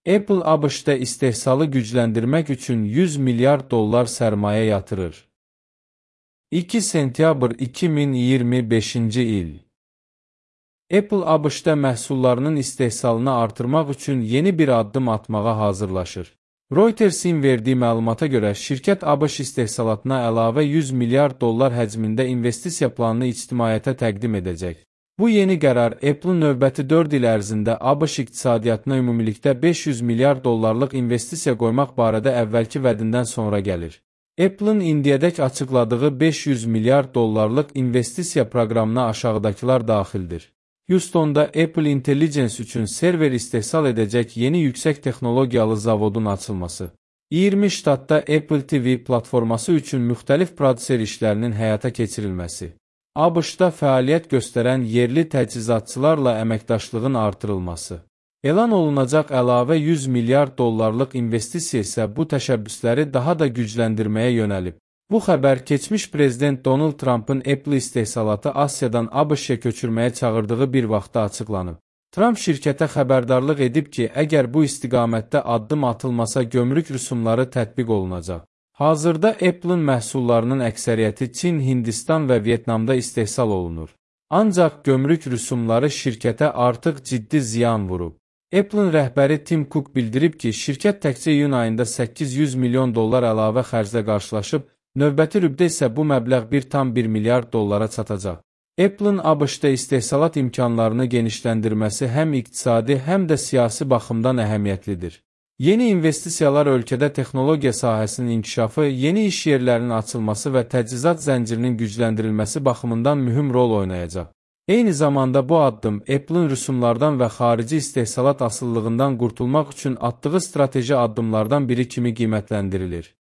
Apple ABŞ-da istehsalı gücləndirmək üçün 100 milyard dollar sərmayə yatırır. 2 sentyabr 2025-ci il. Apple ABŞ-da məhsullarının istehsalını artırmaq üçün yeni bir addım atmağa hazırlaşır. Reutersin verdiyi məlumata görə şirkət ABŞ istehsalatına əlavə 100 milyard dollar həcmində investisiya planını ictimaiyyətə təqdim edəcək. Bu yeni qərar Apple-ın növbəti 4 il ərzində ABŞ iqtisadiyyatına ümumilikdə 500 milyard dollarlıq investisiya qoymaq barədə əvvəlki vədindən sonra gəlir. Apple-ın indiyədək açıqladığı 500 milyard dollarlıq investisiya proqramına aşağıdakılar daxildir. Houston'da Apple Intelligence üçün server istehsal edəcək yeni yüksək texnologiyalı zavodun açılması. 20 ştatda Apple TV platforması üçün müxtəlif prodüser işlərinin həyata keçirilməsi. ABŞ-da fəaliyyət göstərən yerli təchizatçılarla əməkdaşlığın artırılması. Elan olunacaq əlavə 100 milyard dollarlıq investisiya isə bu təşəbbüsləri daha da gücləndirməyə yönəlib. Bu xəbər keçmiş prezident Donald Trump'ın Apple istehsalatı Asiyadan ABŞ-ya köçürməyə çağırdığı bir vaxtda açıqlanıb. Trump şirkətə xəbərdarlıq edib ki, əgər bu istiqamətdə addım atılmasa gömrük rüsumları tətbiq olunacaq. Hazırda Apple-ın məhsullarının əksəriyyəti Çin, Hindistan və Vyetnamda istehsal olunur. Ancaq gömrük rüsumları şirkətə artıq ciddi ziyan vurub. Apple-ın rəhbəri Tim Cook bildirib ki, şirkət təkcə iyun ayında 800 milyon dollar əlavə xərclə qarşılaşıb, növbəti rübdə isə bu məbləğ 1,1 milyard dollara çatacaq. Apple-ın ABŞ-da istehsalat imkanlarını genişləndirməsi həm iqtisadi, həm də siyasi baxımdan əhəmiyyətlidir. Yeni investisiyalar ölkədə texnologiya sahəsinin inkişafı, yeni iş yerlərinin açılması və təchizat zəncirinin gücləndirilməsi baxımından mühüm rol oynayacaq. Eyni zamanda bu addım Apple-ın rüsumlardan və xarici istehsalat asıllığından qurtulmaq üçün atdığı strateji addımlardan biri kimi qiymətləndirilir.